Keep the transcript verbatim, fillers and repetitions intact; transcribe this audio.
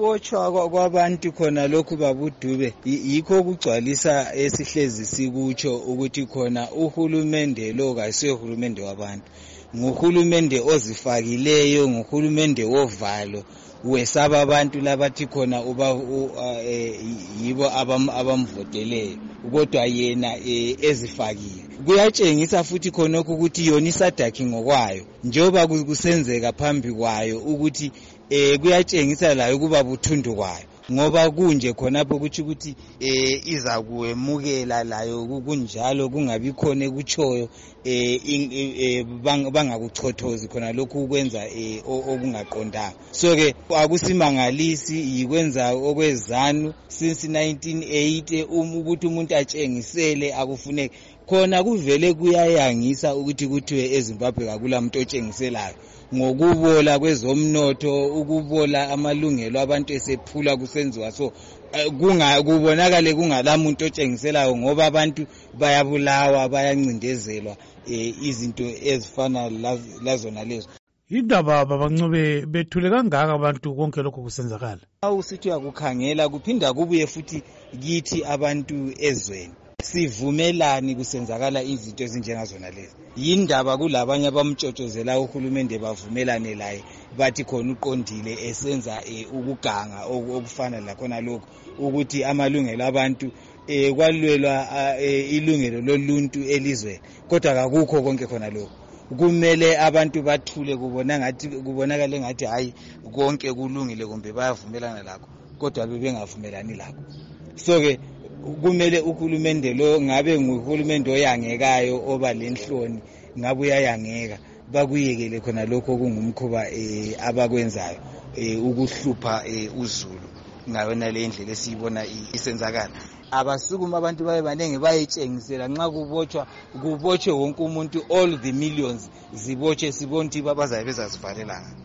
ukubotshwa kwabantu khona lokhu babudube yikho kugcwalisa esihlezi sikutsho ukuthi khona uhulumende lo kayisiyo uhulumende wabantu, nguhulumende ozifakileyo, nguhulumende wovalo wesaba abantu labathi khona uba yibo abamvoteleyo kodwa yena ezifakile. Kuyatshengisa futhi khonokho ukuthi yona isadakhi ngokwayo njengoba kusenzeka phambi kwayo ukuthi eh kuyatshengisa layo kuba buthundu kwayo ngoba kunje khonapho ukuthi ukuthi eh iza kuemukela layo kunjalo kungabi khona ekuchoyo eh bangakuchothozi khona lokhu ukwenza eh okungaqondanga. So ke akusimangalisi yikwenza okwezanu since nineteen eighty ukuthi umuntu atshengisele akufuneki khona kuvele kuyayangisa ukuthi kuthiwe eZimbabwe akulamuntu otshengiselayo ngokubola kwezomnotho, ukubola amalungelo abantu esephula kusenziwa so kunga kubonakale kungalamuntu otshengiselayo ngoba abantu bayabulawa bayancindezelwa izinto ezifana lazona lezo. Indaba babancube bethule kangaka abantu konke lokho kusenzakala. Awusithi akukhangela kuphinda kubuye futhi kithi abantu ezweni sivumelani kusenzakala izinto ezinjengazona lezi. Yindaba kulabanye abamtshotshozela uhulumende bavumelane laye bathi khona uqondile esenza ukuganga okufana lakhona lokho ukuthi amalungelo abantu eh kwalwelwa ilungelo loluntu elizweni kodwa akukho konke khona lokho. Kumele abantu bathule kubona ngathi kubonakala ngathi hayi konke kulungile kumbe bayavumelana lakho kodwa bebengavumelani lakho. So ke kumele uhulumende lo ngabe nguhulumende oyangekayo oba lenhloni ngabe uyayangeka bakuyekele khona lokho kungumkhuba abakwenzayo ukuhlupha uZulu ngayona le ndlela esiyibona isenzakala. Abasukuma abantu baye banenge bayetshengisela nxa kubotshwa kubotshwe wonke umuntu all the millions zibotshwe sibonke babazabe bezazivalelanga.